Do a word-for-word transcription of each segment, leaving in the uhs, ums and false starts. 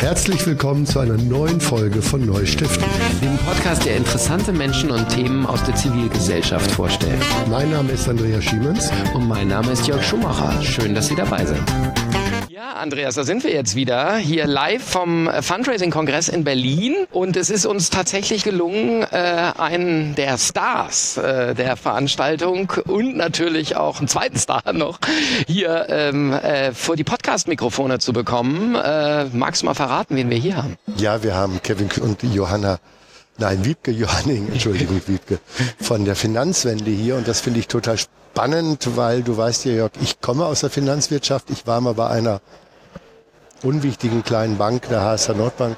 Herzlich willkommen zu einer neuen Folge von Neustiften, dem Podcast, der interessante Menschen und Themen aus der Zivilgesellschaft vorstellt. Mein Name ist Andreas Schiemens. Und mein Name ist Jörg Schumacher. Schön, dass Sie dabei sind. Ja, Andreas, da sind wir jetzt wieder, hier live vom Fundraising-Kongress in Berlin. Und es ist uns tatsächlich gelungen, äh, einen der Stars äh, der Veranstaltung und natürlich auch einen zweiten Star noch hier ähm, äh, vor die Podcast-Mikrofone zu bekommen. Äh, magst du mal verraten, wen wir hier haben? Ja, wir haben Kevin und Johanna, nein, Wiebke Johanning, Entschuldigung, Wiebke, von der Finanzwende hier. Und das finde ich total spannend, weil du weißt ja, Jörg, ich komme aus der Finanzwirtschaft. Ich war mal bei einer unwichtigen kleinen Bank, der H S H Nordbank.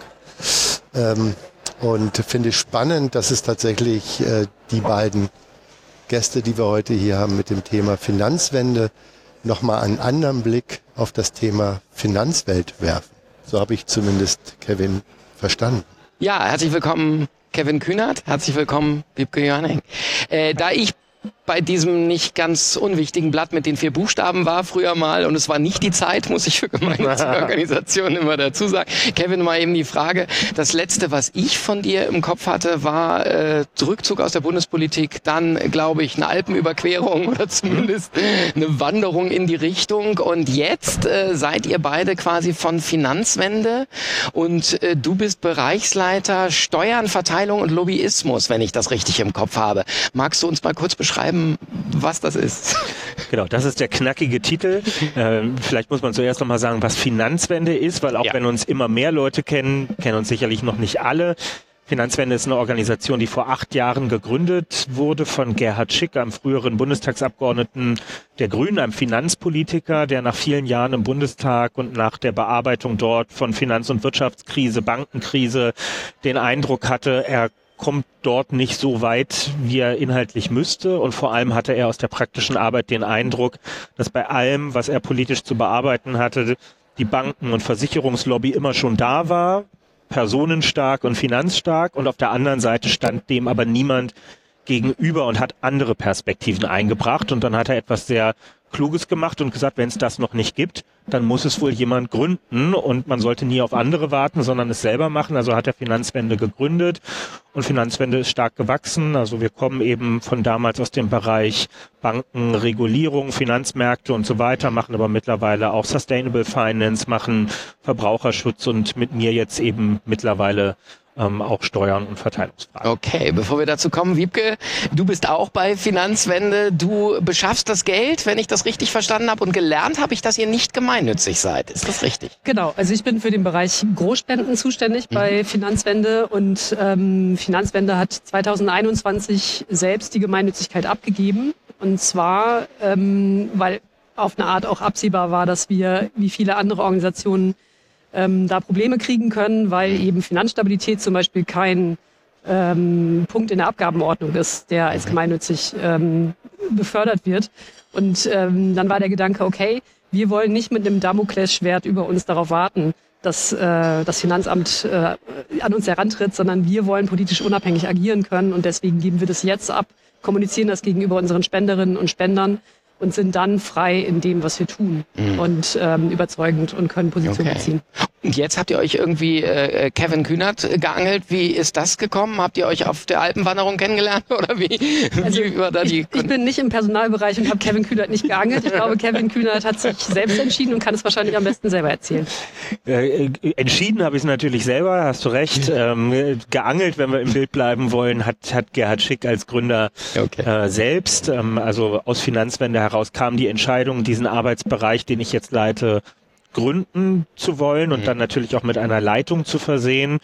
Ähm, und finde es spannend, dass es tatsächlich äh, die beiden Gäste, die wir heute hier haben mit dem Thema Finanzwende, nochmal einen anderen Blick auf das Thema Finanzwelt werfen. So habe ich zumindest Kevin verstanden. Ja, herzlich willkommen Kevin Kühnert, herzlich willkommen Wiebke Johanning. Äh, da ich bei diesem nicht ganz unwichtigen Blatt mit den vier Buchstaben war früher mal, und es war nicht die Zeit, muss ich für gemeinnützige Organisationen immer dazu sagen. Kevin, mal eben die Frage, das Letzte, was ich von dir im Kopf hatte, war äh, Rückzug aus der Bundespolitik, dann, glaube ich, eine Alpenüberquerung oder zumindest eine Wanderung in die Richtung, und jetzt äh, seid ihr beide quasi von Finanzwende, und äh, du bist Bereichsleiter Steuern, Verteilung und Lobbyismus, wenn ich das richtig im Kopf habe. Magst du uns mal kurz beschreiben, was das ist? Genau, das ist der knackige Titel. Ähm, vielleicht muss man zuerst nochmal sagen, was Finanzwende ist, weil auch ja. wenn uns immer mehr Leute kennen, kennen uns sicherlich noch nicht alle. Finanzwende ist eine Organisation, die vor acht Jahren gegründet wurde von Gerhard Schick, einem früheren Bundestagsabgeordneten der Grünen, einem Finanzpolitiker, der nach vielen Jahren im Bundestag und nach der Bearbeitung dort von Finanz- und Wirtschaftskrise, Bankenkrise den Eindruck hatte, er kommt dort nicht so weit, wie er inhaltlich müsste. Und vor allem hatte er aus der praktischen Arbeit den Eindruck, dass bei allem, was er politisch zu bearbeiten hatte, die Banken- und Versicherungslobby immer schon da war, personenstark und finanzstark. Und auf der anderen Seite stand dem aber niemand gegenüber und hat andere Perspektiven eingebracht. Und dann hat er etwas sehr Kluges gemacht und gesagt, wenn es das noch nicht gibt, dann muss es wohl jemand gründen, und man sollte nie auf andere warten, sondern es selber machen. Also hat er Finanzwende gegründet, und Finanzwende ist stark gewachsen. Also wir kommen eben von damals aus dem Bereich Banken, Regulierung, Finanzmärkte und so weiter, machen aber mittlerweile auch Sustainable Finance, machen Verbraucherschutz und mit mir jetzt eben mittlerweile Ähm, auch Steuern und Verteilungsfragen. Okay, bevor wir dazu kommen, Wiebke, du bist auch bei Finanzwende. Du beschaffst das Geld, wenn ich das richtig verstanden habe, und gelernt habe ich, dass ihr nicht gemeinnützig seid. Ist das richtig? Genau, also ich bin für den Bereich Großspenden zuständig mhm. bei Finanzwende, und ähm, Finanzwende hat zweitausendeinundzwanzig selbst die Gemeinnützigkeit abgegeben, und zwar, ähm, weil auf eine Art auch absehbar war, dass wir, wie viele andere Organisationen, Ähm, da Probleme kriegen können, weil eben Finanzstabilität zum Beispiel kein ähm, Punkt in der Abgabenordnung ist, der als gemeinnützig ähm, befördert wird. Und ähm, dann war der Gedanke, okay, wir wollen nicht mit einem Damoklesschwert über uns darauf warten, dass äh, das Finanzamt äh, an uns herantritt, sondern wir wollen politisch unabhängig agieren können, und deswegen geben wir das jetzt ab, kommunizieren das gegenüber unseren Spenderinnen und Spendern und sind dann frei in dem, was wir tun, mhm. und ähm, überzeugend und können Position okay. beziehen. Und jetzt habt ihr euch irgendwie äh, Kevin Kühnert geangelt. Wie ist das gekommen? Habt ihr euch auf der Alpenwanderung kennengelernt, oder wie? Also wie war da die ich, ich bin nicht im Personalbereich und habe Kevin Kühnert nicht geangelt. Ich glaube, Kevin Kühnert hat sich selbst entschieden und kann es wahrscheinlich am besten selber erzählen. Äh, entschieden habe ich es natürlich selber, hast du recht. Ähm, geangelt, wenn wir im Bild bleiben wollen, hat, hat Gerhard Schick als Gründer okay. äh, selbst. Ähm, also aus Finanzwende heraus kam die Entscheidung, diesen Arbeitsbereich, den ich jetzt leite, gründen zu wollen und mhm. dann natürlich auch mit einer Leitung zu versehen.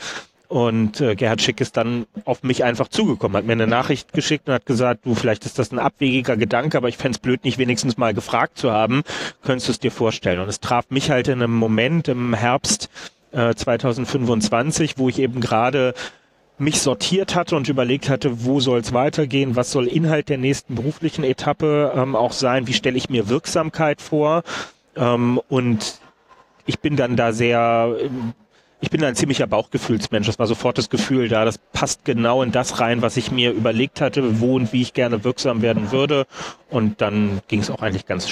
Und äh, Gerhard Schick ist dann auf mich einfach zugekommen, hat mir eine Nachricht geschickt und hat gesagt, du, vielleicht ist das ein abwegiger Gedanke, aber ich fänd's blöd, nicht wenigstens mal gefragt zu haben, könntest du es dir vorstellen? Und es traf mich halt in einem Moment im Herbst äh, zweitausendfünfundzwanzig, wo ich eben gerade mich sortiert hatte und überlegt hatte, wo soll es weitergehen, was soll Inhalt der nächsten beruflichen Etappe ähm, auch sein, wie stelle ich mir Wirksamkeit vor, ähm, und ich bin dann da sehr, ich bin da ein ziemlicher Bauchgefühlsmensch. Das war sofort das Gefühl da, das passt genau in das rein, was ich mir überlegt hatte, wo und wie ich gerne wirksam werden würde. Und dann ging es auch eigentlich ganz schnell.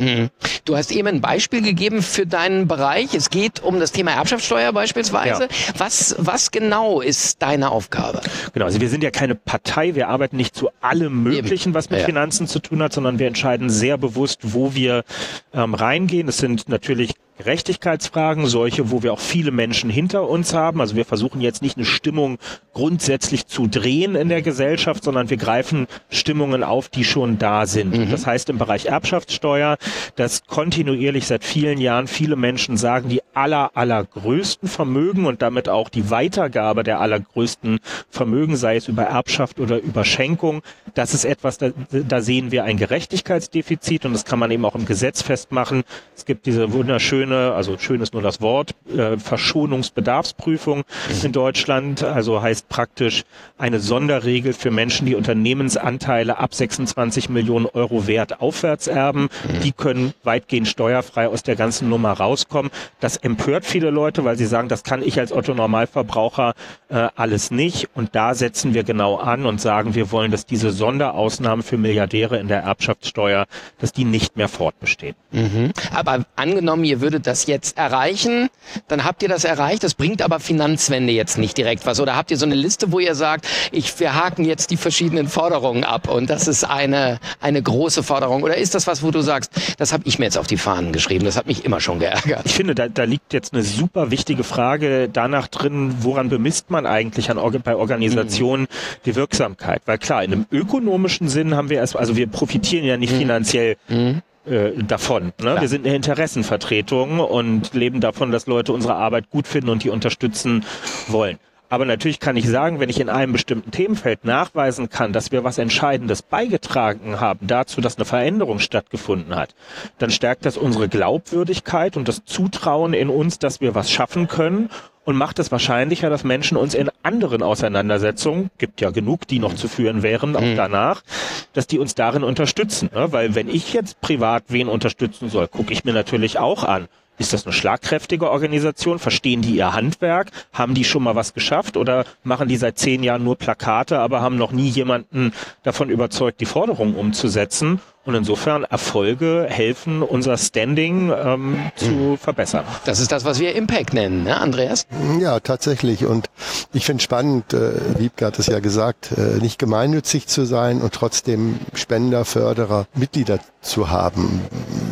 Mhm. Du hast eben ein Beispiel gegeben für deinen Bereich. Es geht um das Thema Erbschaftssteuer beispielsweise. Ja. Was, was genau ist deine Aufgabe? Genau, also wir sind ja keine Partei, wir arbeiten nicht zu allem Möglichen, eben. was mit ja. Finanzen zu tun hat, sondern wir entscheiden sehr bewusst, wo wir ähm, reingehen. Es sind natürlich Gerechtigkeitsfragen, solche, wo wir auch viele Menschen hinter uns haben. Also wir versuchen jetzt nicht eine Stimmung grundsätzlich zu drehen in der Gesellschaft, sondern wir greifen Stimmungen auf, die schon da sind. Mhm. Das heißt im Bereich Erbschaftssteuer, dass kontinuierlich seit vielen Jahren viele Menschen sagen, die aller, allergrößten Vermögen und damit auch die Weitergabe der allergrößten Vermögen, sei es über Erbschaft oder über Schenkung, das ist etwas, da, da sehen wir ein Gerechtigkeitsdefizit und das kann man eben auch im Gesetz festmachen. Es gibt diese wunderschöne, also schön ist nur das Wort, äh, Verschonungsbedarfsprüfung mhm. in Deutschland, also heißt praktisch eine Sonderregel für Menschen, die Unternehmensanteile ab sechsundzwanzig Millionen Euro Wert aufwärts erben. Mhm. Die können weitgehend steuerfrei aus der ganzen Nummer rauskommen. Das empört viele Leute, weil sie sagen, das kann ich als Otto-Normalverbraucher äh, alles nicht. Und da setzen wir genau an und sagen, wir wollen, dass diese Sonderausnahmen für Milliardäre in der Erbschaftssteuer, dass die nicht mehr fortbestehen. Mhm. Aber angenommen, ihr würdet das jetzt erreichen, dann habt ihr das erreicht. Das bringt aber Finanzwende jetzt nicht direkt was. Oder habt ihr so eine Liste, wo ihr sagt, ich, wir haken jetzt die verschiedenen Forderungen ab und das ist eine, eine große Forderung? Oder ist das was, wo du sagst, das habe ich mir jetzt auf die Fahnen geschrieben, das hat mich immer schon geärgert? Ich finde, da, da liegt jetzt eine super wichtige Frage danach drin, woran bemisst man eigentlich an, bei Organisationen mhm. die Wirksamkeit? Weil klar, in einem ökonomischen Sinn haben wir erst, also wir profitieren ja nicht mhm. finanziell mhm. davon. Ne? Wir sind eine Interessenvertretung und leben davon, dass Leute unsere Arbeit gut finden und die unterstützen wollen. Aber natürlich kann ich sagen, wenn ich in einem bestimmten Themenfeld nachweisen kann, dass wir was Entscheidendes beigetragen haben dazu, dass eine Veränderung stattgefunden hat, dann stärkt das unsere Glaubwürdigkeit und das Zutrauen in uns, dass wir was schaffen können und macht es wahrscheinlicher, dass Menschen uns in anderen Auseinandersetzungen, gibt ja genug, die noch zu führen wären, auch danach, dass die uns darin unterstützen. Ne? Weil wenn ich jetzt privat wen unterstützen soll, gucke ich mir natürlich auch an. Ist das eine schlagkräftige Organisation? Verstehen die ihr Handwerk? Haben die schon mal was geschafft? Oder machen die seit zehn Jahren nur Plakate, aber haben noch nie jemanden davon überzeugt, die Forderungen umzusetzen? Und insofern Erfolge helfen, unser Standing ähm, zu verbessern. Das ist das, was wir Impact nennen, ne, Andreas? Ja, tatsächlich. Und ich finde spannend, äh, Wiebke hat es ja gesagt, äh, nicht gemeinnützig zu sein und trotzdem Spender, Förderer, Mitglieder zu haben.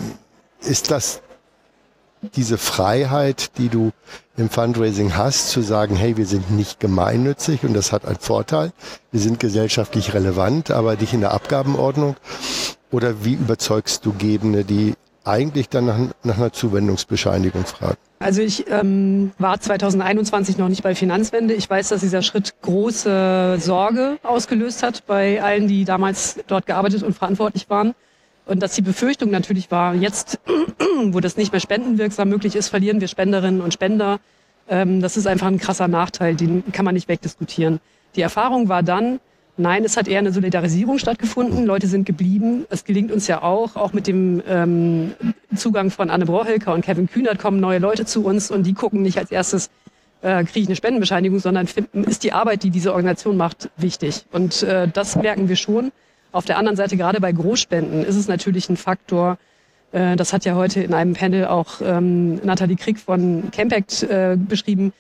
Ist das diese Freiheit, die du im Fundraising hast, zu sagen, hey, wir sind nicht gemeinnützig und das hat einen Vorteil. Wir sind gesellschaftlich relevant, aber nicht in der Abgabenordnung. Oder wie überzeugst du Gebende, die eigentlich dann nach, nach einer Zuwendungsbescheinigung fragen? Also ich ähm, war zwanzig einundzwanzig noch nicht bei Finanzwende. Ich weiß, dass dieser Schritt große Sorge ausgelöst hat bei allen, die damals dort gearbeitet und verantwortlich waren. Und dass die Befürchtung natürlich war, jetzt, wo das nicht mehr spendenwirksam möglich ist, verlieren wir Spenderinnen und Spender. Ähm, das ist einfach ein krasser Nachteil, den kann man nicht wegdiskutieren. Die Erfahrung war dann, nein, es hat eher eine Solidarisierung stattgefunden. Leute sind geblieben. Es gelingt uns ja auch, auch mit dem ähm, Zugang von Anne Brohilker und Kevin Kühnert kommen neue Leute zu uns und die gucken nicht als erstes, äh, kriege ich eine Spendenbescheinigung, sondern finden, ist die Arbeit, die diese Organisation macht, wichtig. Und äh, das merken wir schon. Auf der anderen Seite, gerade bei Großspenden, ist es natürlich ein Faktor, äh, das hat ja heute in einem Panel auch ähm, Nathalie Krieg von Campact äh, beschrieben,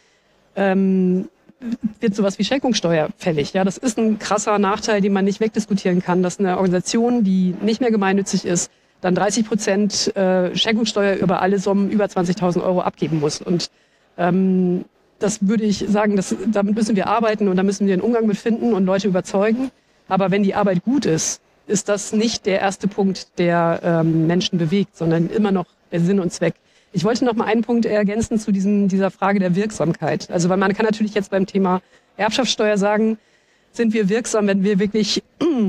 ähm, wird sowas wie Schenkungssteuer fällig. Ja, das ist ein krasser Nachteil, den man nicht wegdiskutieren kann, dass eine Organisation, die nicht mehr gemeinnützig ist, dann dreißig Prozent äh, Schenkungssteuer über alle Summen über zwanzigtausend Euro abgeben muss. Und ähm, das würde ich sagen, das, damit müssen wir arbeiten und da müssen wir einen Umgang mit finden und Leute überzeugen. Aber wenn die Arbeit gut ist, ist das nicht der erste Punkt, der ähm, Menschen bewegt, sondern immer noch der Sinn und Zweck. Ich wollte noch mal einen Punkt ergänzen zu diesem, dieser Frage der Wirksamkeit. Also weil man kann natürlich jetzt beim Thema Erbschaftssteuer sagen, sind wir wirksam, wenn wir wirklich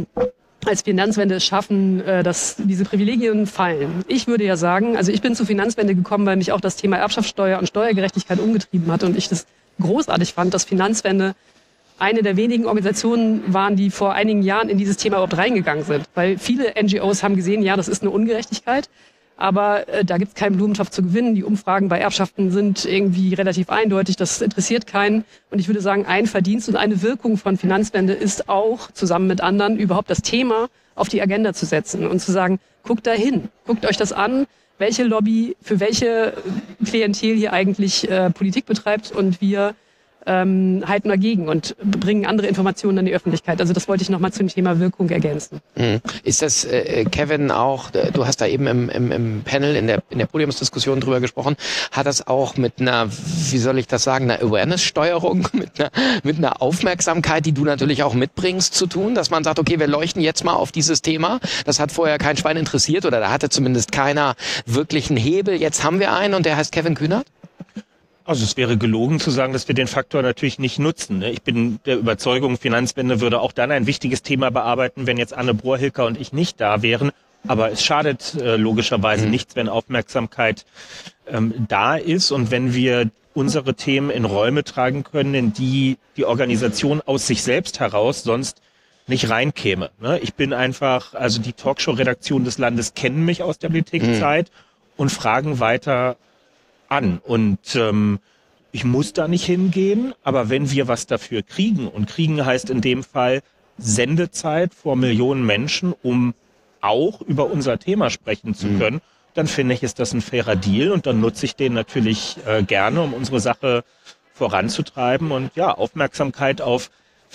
als Finanzwende es schaffen, dass diese Privilegien fallen. Ich würde ja sagen, also ich bin zur Finanzwende gekommen, weil mich auch das Thema Erbschaftssteuer und Steuergerechtigkeit umgetrieben hat und ich das großartig fand, dass Finanzwende eine der wenigen Organisationen waren, die vor einigen Jahren in dieses Thema überhaupt reingegangen sind. Weil viele N G Os haben gesehen, ja, das ist eine Ungerechtigkeit. Aber äh, da gibt es keinen Blumentopf zu gewinnen. Die Umfragen bei Erbschaften sind irgendwie relativ eindeutig. Das interessiert keinen. Und ich würde sagen, ein Verdienst und eine Wirkung von Finanzwende ist auch, zusammen mit anderen, überhaupt das Thema auf die Agenda zu setzen und zu sagen, guckt da hin, guckt euch das an, welche Lobby für welche Klientel hier eigentlich äh, Politik betreibt, und wir ähm, halten dagegen und bringen andere Informationen an die Öffentlichkeit. Also das wollte ich nochmal zum Thema Wirkung ergänzen. Mhm. Ist das, äh, Kevin, auch, du hast da eben im, im, im Panel, in der, in der Podiumsdiskussion drüber gesprochen, hat das auch mit einer, wie soll ich das sagen, einer Awareness-Steuerung, mit einer, mit einer Aufmerksamkeit, die du natürlich auch mitbringst, zu tun, dass man sagt, okay, wir leuchten jetzt mal auf dieses Thema, das hat vorher kein Schwein interessiert oder da hatte zumindest keiner wirklichen Hebel, jetzt haben wir einen und der heißt Kevin Kühnert? Also es wäre gelogen zu sagen, dass wir den Faktor natürlich nicht nutzen. Ich bin der Überzeugung, Finanzwende würde auch dann ein wichtiges Thema bearbeiten, wenn jetzt Anne Brohr-Hilker und ich nicht da wären. Aber es schadet äh, logischerweise mhm. nichts, wenn Aufmerksamkeit ähm, da ist und wenn wir unsere Themen in Räume tragen können, in die die Organisation aus sich selbst heraus sonst nicht reinkäme. Ne? Ich bin einfach, also die Talkshow-Redaktion des Landes kennen mich aus der Politikzeit mhm. und fragen weiter an. Und ähm, ich muss da nicht hingehen, aber wenn wir was dafür kriegen, und kriegen heißt in dem Fall Sendezeit vor Millionen Menschen, um auch über unser Thema sprechen zu können, mhm. dann finde ich, ist das ein fairer Deal und dann nutze ich den natürlich äh, gerne, um unsere Sache voranzutreiben und ja, Aufmerksamkeit auf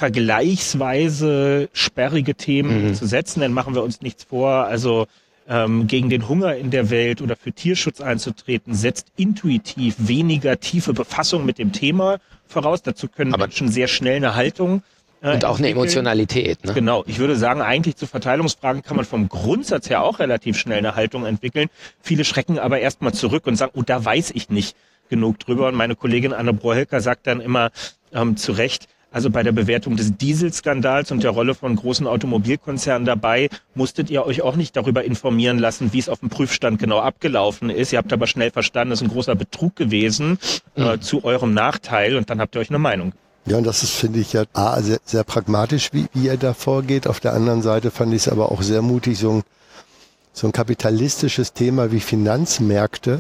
vergleichsweise sperrige Themen mhm. zu setzen, dann machen wir uns nichts vor, also Ähm, gegen den Hunger in der Welt oder für Tierschutz einzutreten, setzt intuitiv weniger tiefe Befassung mit dem Thema voraus. Dazu können Aber Menschen sehr schnell eine Haltung äh, und auch eine Emotionalität. Ne? Genau. Ich würde sagen, eigentlich zu Verteilungsfragen kann man vom Grundsatz her auch relativ schnell eine Haltung entwickeln. Viele schrecken aber erstmal zurück und sagen, oh, da weiß ich nicht genug drüber. Und meine Kollegin Anne Brohr-Hilker sagt dann immer ähm, zu Recht, also bei der Bewertung des Dieselskandals und der Rolle von großen Automobilkonzernen dabei, musstet ihr euch auch nicht darüber informieren lassen, wie es auf dem Prüfstand genau abgelaufen ist. Ihr habt aber schnell verstanden, es ist ein großer Betrug gewesen mhm. äh, zu eurem Nachteil und dann habt ihr euch eine Meinung. Ja, und das ist, finde ich, ja A, sehr, sehr pragmatisch, wie, wie ihr da vorgeht. Auf der anderen Seite fand ich es aber auch sehr mutig, so ein, so ein kapitalistisches Thema wie Finanzmärkte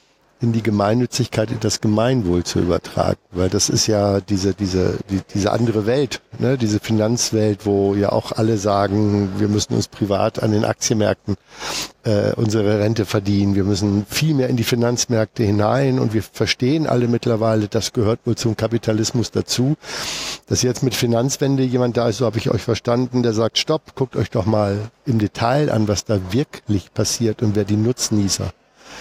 in die Gemeinnützigkeit, in das Gemeinwohl zu übertragen. Weil das ist ja diese, diese, die, diese andere Welt, ne? Diese Finanzwelt, wo ja auch alle sagen, wir müssen uns privat an den Aktienmärkten äh, unsere Rente verdienen. Wir müssen viel mehr in die Finanzmärkte hinein und wir verstehen alle mittlerweile, das gehört wohl zum Kapitalismus dazu. Dass jetzt mit Finanzwende jemand da ist, so habe ich euch verstanden, der sagt, stopp, guckt euch doch mal im Detail an, was da wirklich passiert und wer die Nutznießer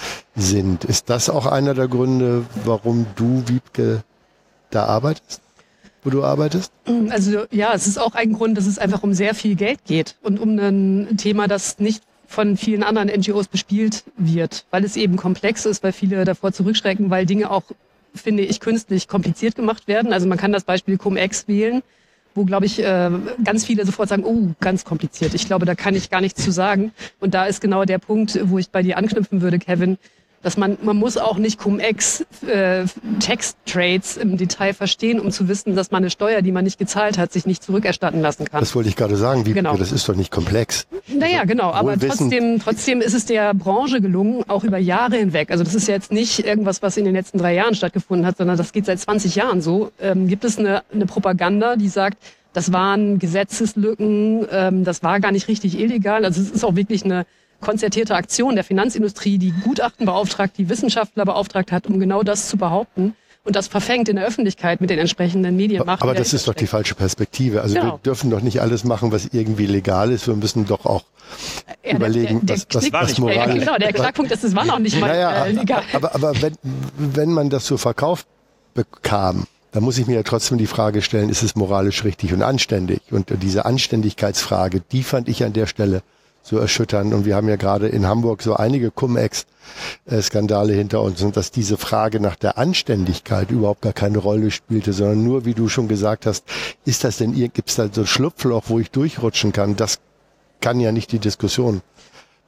sind. Ist das auch einer der Gründe, warum du, Wiebke, da arbeitest, wo du arbeitest? Also ja, es ist auch ein Grund, dass es einfach um sehr viel Geld geht und um ein Thema, das nicht von vielen anderen N G Os bespielt wird, weil es eben komplex ist, weil viele davor zurückschrecken, weil Dinge auch, finde ich, künstlich kompliziert gemacht werden. Also man kann das Beispiel Cum-Ex wählen, wo, glaube ich, äh, ganz viele sofort sagen, oh, ganz kompliziert. Ich glaube, da kann ich gar nichts zu sagen. Und da ist genau der Punkt, wo ich bei dir anknüpfen würde, Kevin, dass man, man muss auch nicht Cum-Ex äh, Text-Trades im Detail verstehen, um zu wissen, dass man eine Steuer, die man nicht gezahlt hat, sich nicht zurückerstatten lassen kann. Das wollte ich gerade sagen, wie, genau. Das ist doch nicht komplex. Naja, genau, aber trotzdem, trotzdem ist es der Branche gelungen, auch über Jahre hinweg, also das ist jetzt nicht irgendwas, was in den letzten drei Jahren stattgefunden hat, sondern das geht seit zwanzig Jahren so, ähm, gibt es eine, eine Propaganda, die sagt, das waren Gesetzeslücken, ähm, das war gar nicht richtig illegal, also es ist auch wirklich eine konzertierte Aktion der Finanzindustrie, die Gutachten beauftragt, die Wissenschaftler beauftragt hat, um genau das zu behaupten. Und das verfängt in der Öffentlichkeit mit den entsprechenden Medienmacht. Aber das ist doch die falsche Perspektive. Also genau. Wir dürfen doch nicht alles machen, was irgendwie legal ist. Wir müssen doch auch ja, überlegen, der, der, der was, was, was moralisch ist. Ja, genau, der Knackpunkt ist, es war noch nicht mal naja, äh, legal. Aber, aber wenn, wenn man das so verkauft bekam, dann muss ich mir ja trotzdem die Frage stellen, ist es moralisch richtig und anständig? Und diese Anständigkeitsfrage, die fand ich an der Stelle so erschütternd. Und wir haben ja gerade in Hamburg so einige Cum-Ex-Skandale hinter uns, und dass diese Frage nach der Anständigkeit überhaupt gar keine Rolle spielte, sondern nur, wie du schon gesagt hast, ist das denn, gibt es da so ein Schlupfloch, wo ich durchrutschen kann? Das kann ja nicht die Diskussion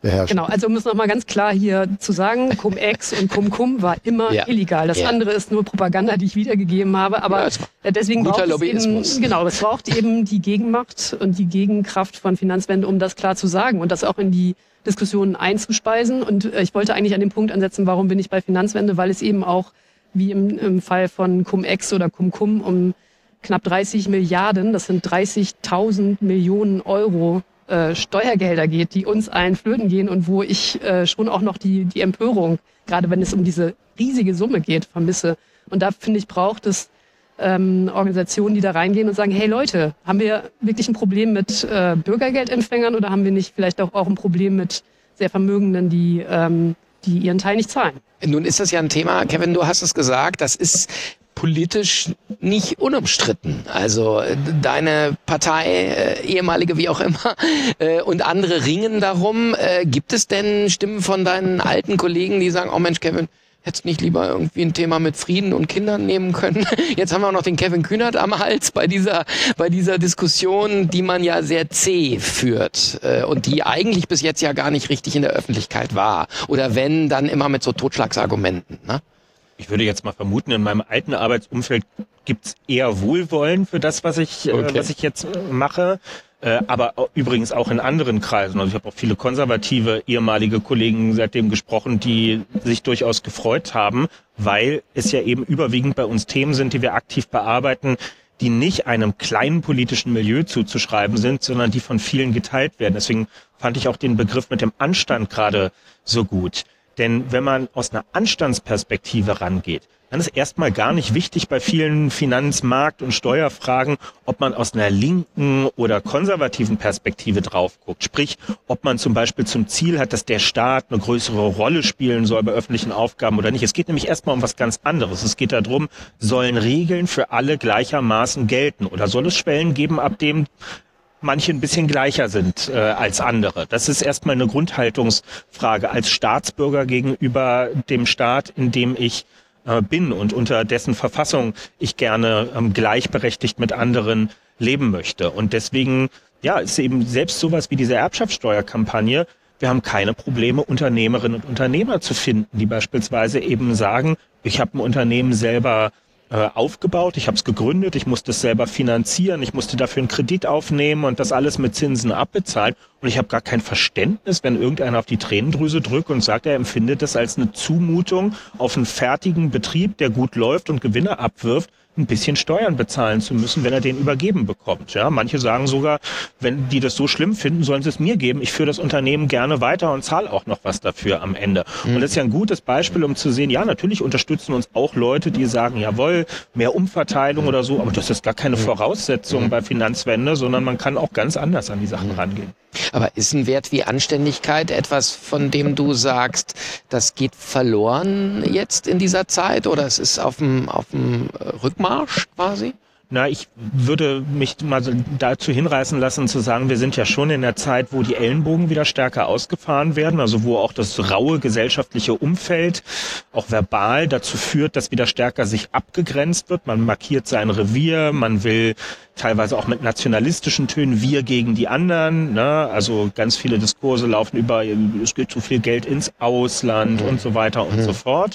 beherrschen. Genau, also um es nochmal ganz klar hier zu sagen, Cum-Ex und Cum-Cum war immer ja. illegal. Das ja. andere ist nur Propaganda, die ich wiedergegeben habe, aber ja, deswegen braucht es eben, genau, es braucht eben die Gegenmacht und die Gegenkraft von Finanzwende, um das klar zu sagen und das auch in die Diskussionen einzuspeisen. Und ich wollte eigentlich an dem Punkt ansetzen, warum bin ich bei Finanzwende, weil es eben auch, wie im, im Fall von Cum-Ex oder Cum-Cum, um knapp dreißig Milliarden, das sind dreißigtausend Millionen Euro äh, Steuergelder geht, die uns allen flöten gehen und wo ich äh, schon auch noch die, die Empörung, gerade wenn es um diese riesige Summe geht, vermisse. Und da, finde ich, braucht es ähm, Organisationen, die da reingehen und sagen, hey Leute, haben wir wirklich ein Problem mit äh, Bürgergeldempfängern oder haben wir nicht vielleicht auch, auch ein Problem mit sehr Vermögenden, die, ähm, die ihren Teil nicht zahlen? Nun ist das ja ein Thema, Kevin, du hast es gesagt, das ist politisch nicht unumstritten. Also deine Partei, äh, ehemalige wie auch immer, äh, und andere ringen darum. Äh, gibt es denn Stimmen von deinen alten Kollegen, die sagen, oh Mensch, Kevin, hättest nicht lieber irgendwie ein Thema mit Frieden und Kindern nehmen können? Jetzt haben wir auch noch den Kevin Kühnert am Hals bei dieser, bei dieser Diskussion, die man ja sehr zäh führt äh, und die eigentlich bis jetzt ja gar nicht richtig in der Öffentlichkeit war. Oder wenn, dann immer mit so Totschlagsargumenten, ne? Ich würde jetzt mal vermuten, in meinem alten Arbeitsumfeld gibt's eher Wohlwollen für das, was ich, okay. äh, was ich jetzt mache. Äh, aber übrigens auch in anderen Kreisen. Also ich habe auch viele konservative ehemalige Kollegen seitdem gesprochen, die sich durchaus gefreut haben, weil es ja eben überwiegend bei uns Themen sind, die wir aktiv bearbeiten, die nicht einem kleinen politischen Milieu zuzuschreiben sind, sondern die von vielen geteilt werden. Deswegen fand ich auch den Begriff mit dem Anstand gerade so gut. Denn wenn man aus einer Anstandsperspektive rangeht, dann ist erstmal gar nicht wichtig bei vielen Finanzmarkt- und Steuerfragen, ob man aus einer linken oder konservativen Perspektive drauf guckt. Sprich, ob man zum Beispiel zum Ziel hat, dass der Staat eine größere Rolle spielen soll bei öffentlichen Aufgaben oder nicht. Es geht nämlich erstmal um was ganz anderes. Es geht darum, sollen Regeln für alle gleichermaßen gelten oder soll es Schwellen geben, ab dem manche ein bisschen gleicher sind äh, als andere. Das ist erstmal eine Grundhaltungsfrage als Staatsbürger gegenüber dem Staat, in dem ich äh, bin und unter dessen Verfassung ich gerne ähm, gleichberechtigt mit anderen leben möchte. Und deswegen, ja, ist eben selbst sowas wie diese Erbschaftssteuerkampagne. Wir haben keine Probleme, Unternehmerinnen und Unternehmer zu finden, die beispielsweise eben sagen, ich habe ein Unternehmen selber aufgebaut, ich habe es gegründet, ich musste es selber finanzieren, ich musste dafür einen Kredit aufnehmen und das alles mit Zinsen abbezahlen und ich habe gar kein Verständnis, wenn irgendeiner auf die Tränendrüse drückt und sagt, er empfindet das als eine Zumutung auf einen fertigen Betrieb, der gut läuft und Gewinne abwirft, ein bisschen Steuern bezahlen zu müssen, wenn er den übergeben bekommt. Ja, manche sagen sogar, wenn die das so schlimm finden, sollen sie es mir geben. Ich führe das Unternehmen gerne weiter und zahle auch noch was dafür am Ende. Mhm. Und das ist ja ein gutes Beispiel, um zu sehen, ja, natürlich unterstützen uns auch Leute, die sagen, jawohl, mehr Umverteilung oder so, aber das ist gar keine Voraussetzung mhm. bei Finanzwende, sondern man kann auch ganz anders an die Sachen rangehen. Aber ist ein Wert wie Anständigkeit etwas, von dem du sagst, das geht verloren jetzt in dieser Zeit oder es ist auf dem, auf dem Rückmarsch quasi? Na, ich würde mich mal dazu hinreißen lassen zu sagen, wir sind ja schon in der Zeit, wo die Ellenbogen wieder stärker ausgefahren werden, also wo auch das raue gesellschaftliche Umfeld auch verbal dazu führt, dass wieder stärker sich abgegrenzt wird. Man markiert sein Revier, man will teilweise auch mit nationalistischen Tönen wir gegen die anderen, ne? Also ganz viele Diskurse laufen über, es geht zu viel Geld ins Ausland mhm. und so weiter und mhm. so fort.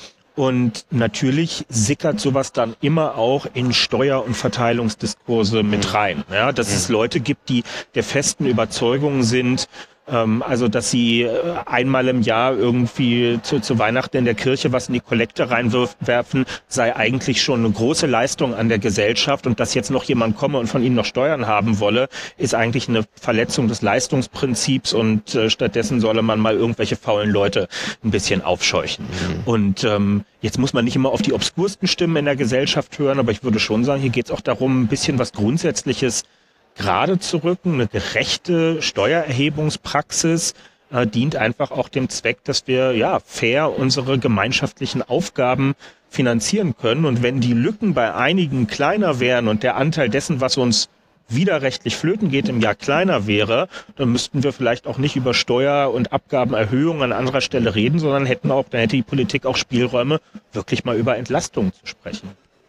Und natürlich sickert sowas dann immer auch in Steuer- und Verteilungsdiskurse mit rein. Ja, dass es Leute gibt, die der festen Überzeugung sind, ähm, also dass sie einmal im Jahr irgendwie zu, zu Weihnachten in der Kirche was in die Kollekte reinwerfen, sei eigentlich schon eine große Leistung an der Gesellschaft. Und dass jetzt noch jemand komme und von ihnen noch Steuern haben wolle, ist eigentlich eine Verletzung des Leistungsprinzips und äh, stattdessen solle man mal irgendwelche faulen Leute ein bisschen aufscheuchen. Mhm. Und ähm, jetzt muss man nicht immer auf die obskursten Stimmen in der Gesellschaft hören, aber ich würde schon sagen, hier geht es auch darum, ein bisschen was Grundsätzliches gerade zu rücken. Eine gerechte Steuererhebungspraxis äh, dient einfach auch dem Zweck, dass wir ja fair unsere gemeinschaftlichen Aufgaben finanzieren können. Und wenn die Lücken bei einigen kleiner wären und der Anteil dessen, was uns widerrechtlich flöten geht, im Jahr kleiner wäre, dann müssten wir vielleicht auch nicht über Steuer- und Abgabenerhöhungen an anderer Stelle reden, sondern hätten auch, dann hätte die Politik auch Spielräume, wirklich mal über Entlastungen zu sprechen.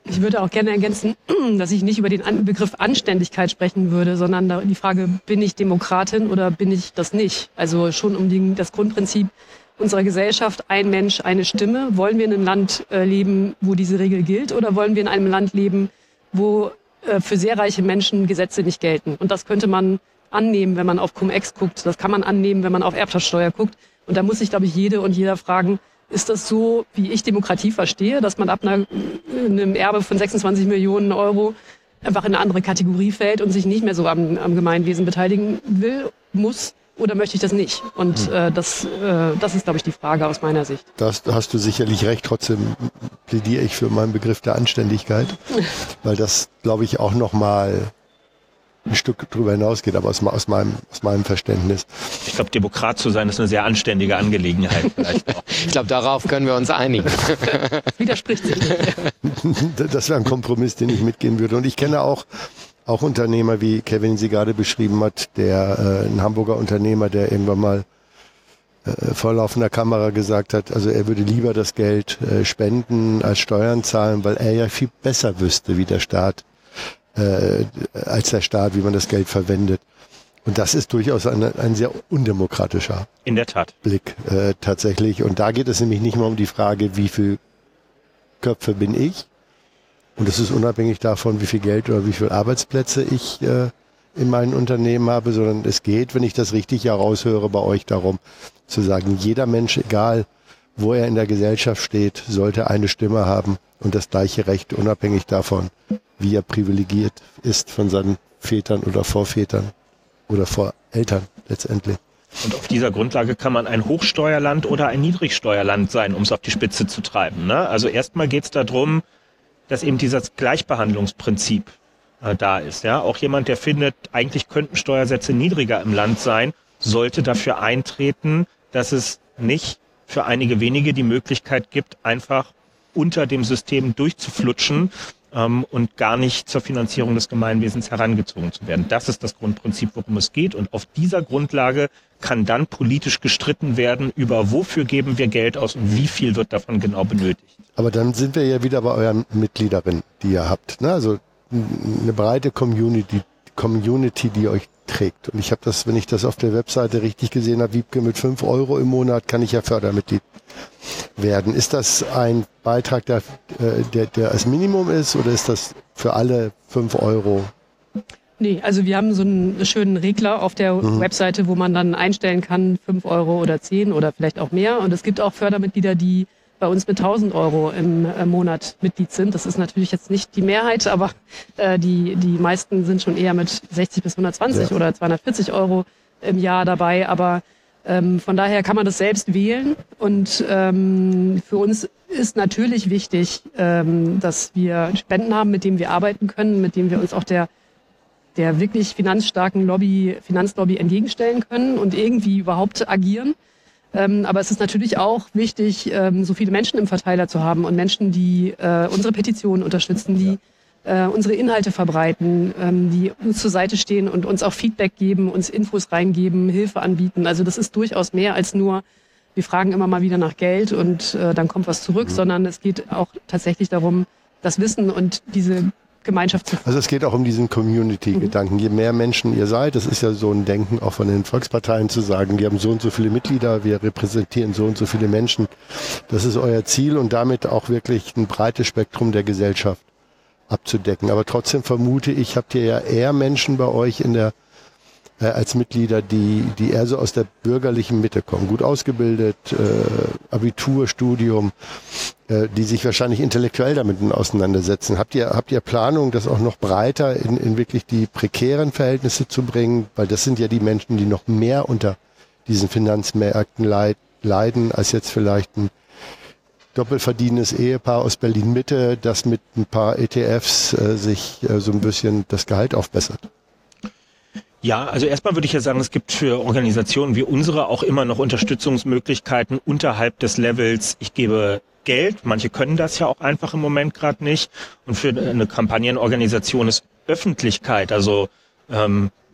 Ich würde auch gerne ergänzen, dass ich nicht über den Begriff Anständigkeit sprechen würde, sondern die Frage, bin ich Demokratin oder bin ich das nicht? Also schon um die, das Grundprinzip unserer Gesellschaft, ein Mensch, eine Stimme. Wollen wir in einem Land äh, leben, wo diese Regel gilt, oder wollen wir in einem Land leben, wo äh, für sehr reiche Menschen Gesetze nicht gelten? Und das könnte man annehmen, wenn man auf Cum-Ex guckt. Das kann man annehmen, wenn man auf Erbschaftssteuer guckt. Und da muss sich, glaube ich, jede und jeder fragen, ist das so, wie ich Demokratie verstehe, dass man ab einer, einem Erbe von sechsundzwanzig Millionen Euro einfach in eine andere Kategorie fällt und sich nicht mehr so am, am Gemeinwesen beteiligen will, muss, oder möchte ich das nicht? Und äh, das, äh, das ist, glaube ich, die Frage aus meiner Sicht. Das hast du sicherlich recht. Trotzdem plädiere ich für meinen Begriff der Anständigkeit, weil das, glaube ich, auch nochmal ein Stück drüber hinausgeht, aber aus, aus, meinem, aus meinem Verständnis. Ich glaube, Demokrat zu sein ist eine sehr anständige Angelegenheit. Vielleicht auch. Ich glaube, darauf können wir uns einigen. Das widerspricht sich nicht. Das wäre ein Kompromiss, den ich mitgehen würde. Und ich kenne auch, auch Unternehmer, wie Kevin sie gerade beschrieben hat, der äh, ein Hamburger Unternehmer, der irgendwann mal äh, vor laufender Kamera gesagt hat, also er würde lieber das Geld äh, spenden als Steuern zahlen, weil er ja viel besser wüsste, wie der Staat Äh, als der Staat, wie man das Geld verwendet. Und das ist durchaus ein, ein sehr undemokratischer In der Tat. Blick äh, tatsächlich. Und da geht es nämlich nicht mehr um die Frage, wie viel Köpfe bin ich? Und es ist unabhängig davon, wie viel Geld oder wie viele Arbeitsplätze ich äh, in meinem Unternehmen habe, sondern es geht, wenn ich das richtig heraushöre, bei euch darum, zu sagen, jeder Mensch, egal wo er in der Gesellschaft steht, sollte eine Stimme haben und das gleiche Recht, unabhängig davon, wie er privilegiert ist von seinen Vätern oder Vorvätern oder Voreltern letztendlich. Und auf dieser Grundlage kann man ein Hochsteuerland oder ein Niedrigsteuerland sein, um es auf die Spitze zu treiben. Ne? Also erstmal geht es darum, dass eben dieses Gleichbehandlungsprinzip äh, da ist. Ja? Auch jemand, der findet, eigentlich könnten Steuersätze niedriger im Land sein, sollte dafür eintreten, dass es nicht für einige wenige die Möglichkeit gibt, einfach unter dem System durchzuflutschen ähm, und gar nicht zur Finanzierung des Gemeinwesens herangezogen zu werden. Das ist das Grundprinzip, worum es geht. Und auf dieser Grundlage kann dann politisch gestritten werden über, wofür geben wir Geld aus und wie viel wird davon genau benötigt. Aber dann sind wir ja wieder bei euren Mitgliederinnen, die ihr habt. Ne? Also eine breite Community, Community, die euch trägt. Und ich habe das, wenn ich das auf der Webseite richtig gesehen habe, Wiebke, mit fünf Euro im Monat kann ich ja Fördermitglied werden. Ist das ein Beitrag, der, der, der als Minimum ist, oder ist das für alle fünf Euro? Nee, also wir haben so einen schönen Regler auf der mhm. Webseite, wo man dann einstellen kann, fünf Euro oder zehn oder vielleicht auch mehr. Und es gibt auch Fördermitglieder, die bei uns mit tausend Euro im Monat Mitglied sind. Das ist natürlich jetzt nicht die Mehrheit, aber äh, die, die meisten sind schon eher mit sechzig bis hundertzwanzig ja. oder zweihundertvierzig Euro im Jahr dabei. Aber ähm, von daher kann man das selbst wählen. Und ähm, für uns ist natürlich wichtig, ähm, dass wir Spenden haben, mit denen wir arbeiten können, mit denen wir uns auch der der wirklich finanzstarken Lobby, Finanzlobby entgegenstellen können und irgendwie überhaupt agieren. Ähm, aber es ist natürlich auch wichtig, ähm, so viele Menschen im Verteiler zu haben und Menschen, die äh, unsere Petitionen unterstützen, die äh, unsere Inhalte verbreiten, ähm, die uns zur Seite stehen und uns auch Feedback geben, uns Infos reingeben, Hilfe anbieten. Also das ist durchaus mehr als nur, wir fragen immer mal wieder nach Geld und äh, dann kommt was zurück, mhm. sondern es geht auch tatsächlich darum, das Wissen und diese Gemeinschaft zu. Also es geht auch um diesen Community-Gedanken. Mhm. Je mehr Menschen ihr seid, das ist ja so ein Denken auch von den Volksparteien zu sagen, wir haben so und so viele Mitglieder, wir repräsentieren so und so viele Menschen. Das ist euer Ziel und damit auch wirklich ein breites Spektrum der Gesellschaft abzudecken. Aber trotzdem vermute ich, habt ihr ja eher Menschen bei euch in der äh, als Mitglieder, die die eher so aus der bürgerlichen Mitte kommen, gut ausgebildet, äh, Abitur, Studium, äh, die sich wahrscheinlich intellektuell damit auseinandersetzen. Habt ihr habt ihr Planung, das auch noch breiter in, in wirklich die prekären Verhältnisse zu bringen? Weil das sind ja die Menschen, die noch mehr unter diesen Finanzmärkten leid, leiden, als jetzt vielleicht ein doppelverdienendes Ehepaar aus Berlin-Mitte, das mit ein paar E T Fs äh, sich äh, so ein bisschen das Gehalt aufbessert. Ja, also erstmal würde ich ja sagen, es gibt für Organisationen wie unsere auch immer noch Unterstützungsmöglichkeiten unterhalb des Levels, ich gebe Geld. Manche können das ja auch einfach im Moment gerade nicht. Und für eine Kampagnenorganisation ist Öffentlichkeit, also ähm,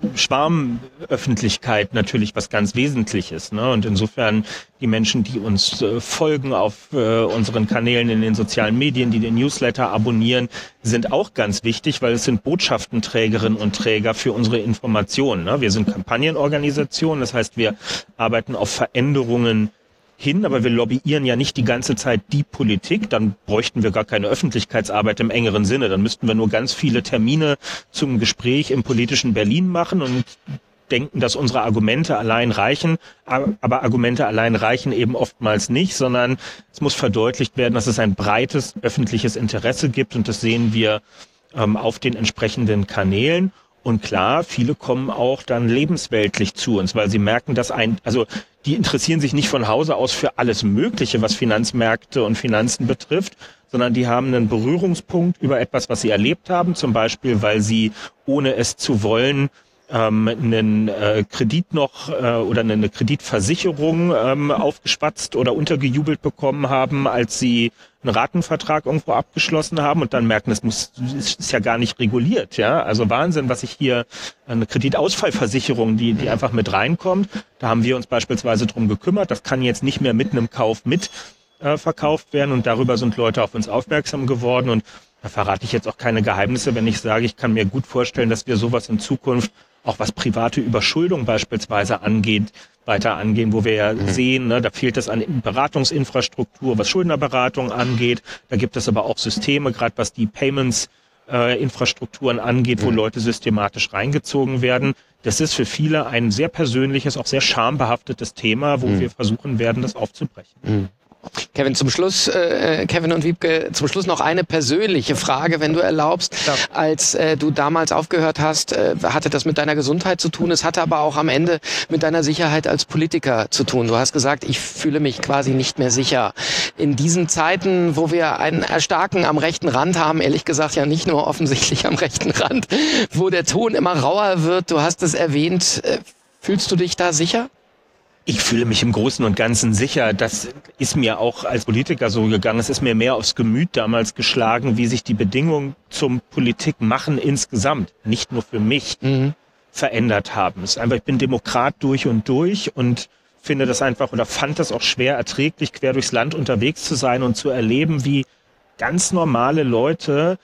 Schwarmöffentlichkeit natürlich was ganz Wesentliches, ne? Und insofern die Menschen, die uns äh, folgen auf äh, unseren Kanälen in den sozialen Medien, die den Newsletter abonnieren, sind auch ganz wichtig, weil es sind Botschaftenträgerinnen und Träger für unsere Informationen, ne? Wir sind Kampagnenorganisation, das heißt, wir arbeiten auf Veränderungen hin, aber wir lobbyieren ja nicht die ganze Zeit die Politik, dann bräuchten wir gar keine Öffentlichkeitsarbeit im engeren Sinne, dann müssten wir nur ganz viele Termine zum Gespräch im politischen Berlin machen und denken, dass unsere Argumente allein reichen, aber Argumente allein reichen eben oftmals nicht, sondern es muss verdeutlicht werden, dass es ein breites öffentliches Interesse gibt und das sehen wir ähm, auf den entsprechenden Kanälen. Und klar, viele kommen auch dann lebensweltlich zu uns, weil sie merken, dass ein, also die interessieren sich nicht von Hause aus für alles Mögliche, was Finanzmärkte und Finanzen betrifft, sondern die haben einen Berührungspunkt über etwas, was sie erlebt haben, zum Beispiel, weil sie, ohne es zu wollen, ähm, einen äh, Kredit noch äh, oder eine Kreditversicherung ähm, aufgeschwatzt oder untergejubelt bekommen haben, als sie einen Ratenvertrag irgendwo abgeschlossen haben und dann merken, das muss, das ist ja gar nicht reguliert, ja. Also Wahnsinn, was ich hier, eine Kreditausfallversicherung, die, die einfach mit reinkommt. Da haben wir uns beispielsweise drum gekümmert. Das kann jetzt nicht mehr mit einem Kauf mit äh, verkauft werden und darüber sind Leute auf uns aufmerksam geworden und da verrate ich jetzt auch keine Geheimnisse, wenn ich sage, ich kann mir gut vorstellen, dass wir sowas in Zukunft auch was private Überschuldung beispielsweise angeht, weiter angehen, wo wir ja mhm. sehen, ne, da fehlt es an Beratungsinfrastruktur, was Schuldnerberatung angeht. Da gibt es aber auch Systeme, gerade was die Payments-Infrastrukturen äh, angeht, wo mhm. Leute systematisch reingezogen werden. Das ist für viele ein sehr persönliches, auch sehr schambehaftetes Thema, wo mhm. wir versuchen werden, das aufzubrechen. Mhm. Kevin, zum Schluss, äh, Kevin und Wiebke, zum Schluss noch eine persönliche Frage, wenn du erlaubst. Ja. Als äh, du damals aufgehört hast, äh, hatte das mit deiner Gesundheit zu tun. Es hatte aber auch am Ende mit deiner Sicherheit als Politiker zu tun. Du hast gesagt, ich fühle mich quasi nicht mehr sicher. In diesen Zeiten, wo wir ein Erstarken am rechten Rand haben, ehrlich gesagt ja nicht nur offensichtlich am rechten Rand, wo der Ton immer rauer wird, du hast es erwähnt, äh, fühlst du dich da sicher? Ich fühle mich im Großen und Ganzen sicher. Das ist mir auch als Politiker so gegangen. Es ist mir mehr aufs Gemüt damals geschlagen, wie sich die Bedingungen zum Politikmachen insgesamt, nicht nur für mich, mhm. verändert haben. Es ist einfach, ich bin Demokrat durch und durch und finde das einfach oder fand das auch schwer erträglich, quer durchs Land unterwegs zu sein und zu erleben, wie ganz normale Leute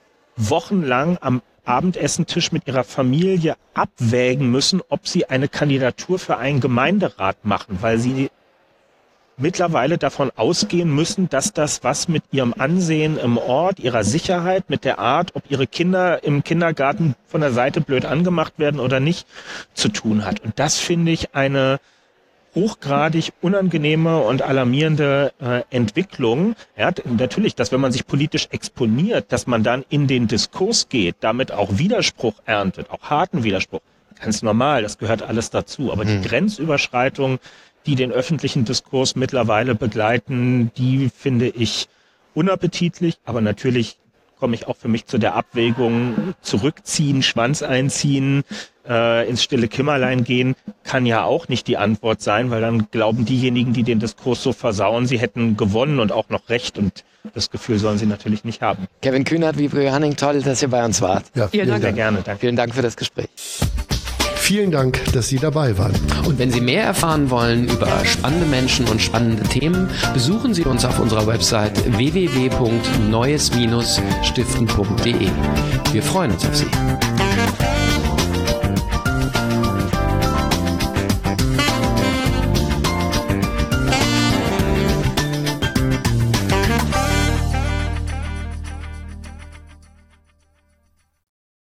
wochenlang am Abendessentisch mit ihrer Familie abwägen müssen, ob sie eine Kandidatur für einen Gemeinderat machen, weil sie mittlerweile davon ausgehen müssen, dass das was mit ihrem Ansehen im Ort, ihrer Sicherheit, mit der Art, ob ihre Kinder im Kindergarten von der Seite blöd angemacht werden oder nicht, zu tun hat. Und das finde ich eine hochgradig unangenehme und alarmierende äh, Entwicklung. Ja, natürlich, dass wenn man sich politisch exponiert, dass man dann in den Diskurs geht, damit auch Widerspruch erntet, auch harten Widerspruch. Ganz normal, das gehört alles dazu. Aber mhm. die Grenzüberschreitungen, die den öffentlichen Diskurs mittlerweile begleiten, die finde ich unappetitlich. Aber natürlich komme ich auch für mich zu der Abwägung, zurückziehen, Schwanz einziehen, äh, ins stille Kämmerlein gehen, kann ja auch nicht die Antwort sein, weil dann glauben diejenigen, die den Diskurs so versauen, sie hätten gewonnen und auch noch recht und das Gefühl sollen sie natürlich nicht haben. Kevin Kühnert, Wiebke Johanning, toll, dass ihr bei uns wart. Ja, vielen Dank. Sehr gerne. Danke. Vielen Dank für das Gespräch. Vielen Dank, dass Sie dabei waren. Und wenn Sie mehr erfahren wollen über spannende Menschen und spannende Themen, besuchen Sie uns auf unserer Website w w w punkt neues Bindestrich stiften punkt d e. Wir freuen uns auf Sie.